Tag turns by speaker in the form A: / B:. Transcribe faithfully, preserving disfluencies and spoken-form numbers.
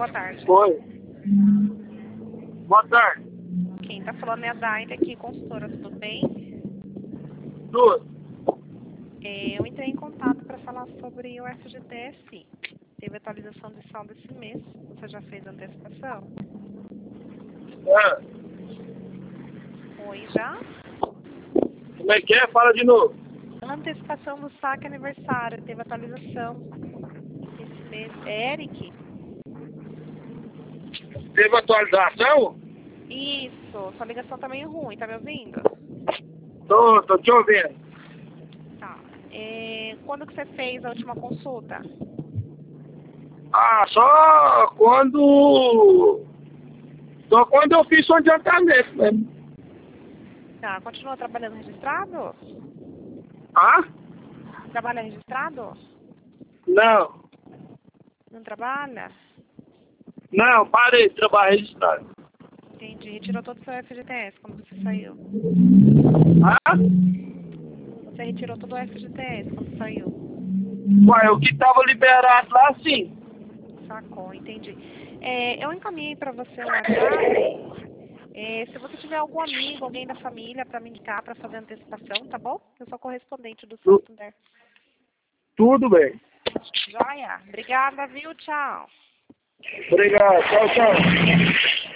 A: Boa tarde.
B: Oi. Boa tarde.
A: Quem tá falando é a Daide aqui, consultora, tudo bem?
B: Tudo.
A: É, eu entrei em contato para falar sobre o F G T S. Teve atualização de saldo esse mês. Você já fez a antecipação?
B: Ah,
A: Oi, já?
B: como é que é? Fala de novo.
A: A antecipação do saque aniversário. Teve atualização esse mês. É Eric?
B: Teve atualização?
A: Isso. Sua ligação tá meio ruim. Tá me ouvindo?
B: Tô, tô te ouvindo.
A: Tá. É, quando que você fez a última consulta?
B: Ah, só quando... Só quando eu fiz um adiantamento mesmo.
A: Tá. Continua trabalhando registrado?
B: Ah?
A: Trabalha registrado?
B: Não.
A: Não trabalha?
B: Não, parei de trabalhar registrado.
A: Entendi. Retirou todo o seu F G T S quando você saiu.
B: Ah?
A: Você retirou todo o F G T S quando saiu.
B: Ué, o que tava liberado lá, sim.
A: Sacou, entendi. É, eu encaminhei para você um WhatsApp. É, se você tiver algum amigo, alguém da família para me indicar para fazer antecipação, tá bom? Eu sou correspondente do
B: Tu-
A: Santander.
B: Tudo bem.
A: Joia. Obrigada, viu? Tchau.
B: Obrigado. Tchau, tchau.